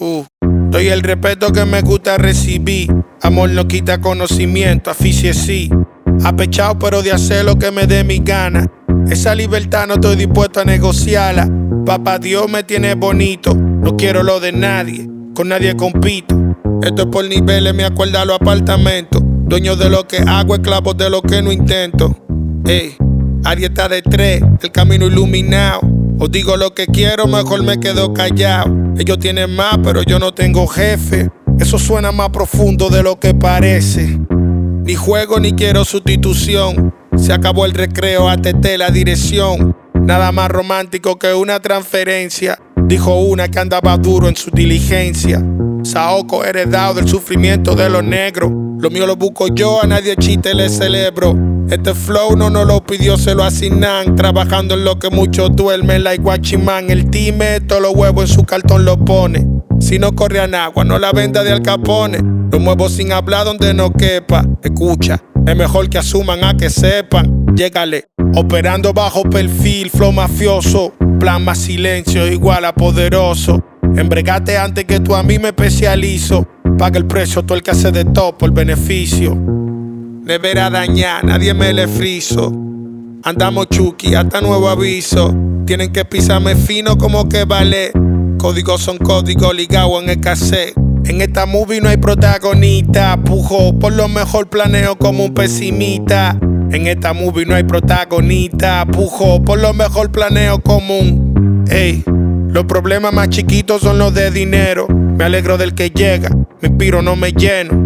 Doy el respeto que me gusta recibir. Amor no quita conocimiento, aficie sí. Apechado pero de hacer lo que me dé mi gana. Esa libertad no estoy dispuesto a negociarla. Papá Dios me tiene bonito. No quiero lo de nadie, con nadie compito. Esto es por niveles, me acuerda a los apartamentos. Dueño de lo que hago, esclavo de lo que no intento. Ey, Arieta de 3, el camino iluminado. Os digo lo que quiero, mejor me quedo callado. Ellos tienen más, pero yo no tengo jefe. Eso suena más profundo de lo que parece. Ni juego ni quiero sustitución. Se acabó el recreo, ATT la dirección. Nada más romántico que una transferencia, dijo una que andaba duro en su diligencia. Saoco heredado del sufrimiento de los negros. Lo mío lo busco yo, a nadie chiste le celebro. Este flow no nos lo pidió, se lo asignan. Trabajando en lo que muchos duermen, like Guachimán. El time, todos los huevos en su cartón lo pone. Si no corre a agua, no la venda de Al Capone. Lo muevo sin hablar donde no quepa. Escucha, es mejor que asuman a que sepan. Llégale, operando bajo perfil, flow mafioso. Plan más silencio, igual a poderoso. Embregate antes que tú a mí me especializo. Paga el precio, todo el que hace de todo por beneficio. Nevera dañar, nadie me le friso. Andamos chuki, hasta nuevo aviso. Tienen que pisarme fino como que vale. Códigos son códigos ligados en el cassette. En esta movie no hay protagonista. Pujo, por lo mejor planeo como un pesimista. En esta movie no hay protagonista. Pujo, por lo mejor planeo como un... Ey, los problemas más chiquitos son los de dinero. Me alegro del que llega, me inspiro, no me lleno.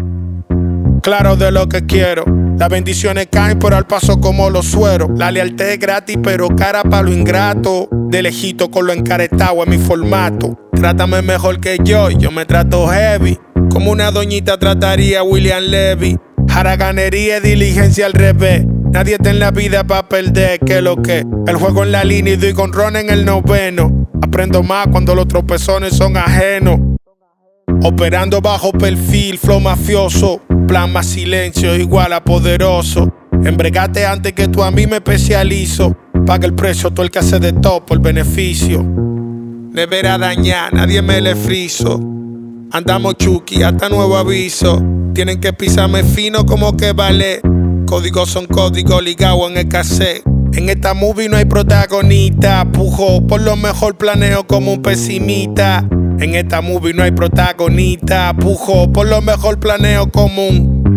Claro de lo que quiero. Las bendiciones caen pero al paso como los sueros. La lealtad es gratis pero cara para lo ingrato. De lejito con lo encaretado en mi formato. Trátame mejor que yo me trato heavy. Como una doñita trataría a William Levy. Haraganería y diligencia al revés. Nadie está en la vida para perder, que lo que. El juego en la línea y doy con ron en el noveno. Aprendo más cuando los tropezones son ajenos. Operando bajo perfil, flow mafioso. Plan más silencio, igual a poderoso. Embregate antes que tú a mí me especializo. Paga el precio, todo el que hace de todo por beneficio. Nevera dañar, nadie me le friso. Andamos chuki, hasta nuevo aviso. Tienen que pisarme fino como que vale. Códigos son códigos ligados en el cassette. En esta movie no hay protagonista. Pujo, por lo mejor planeo como un pesimista. En esta movie no hay protagonista. Pujo, por lo mejor planeo como un...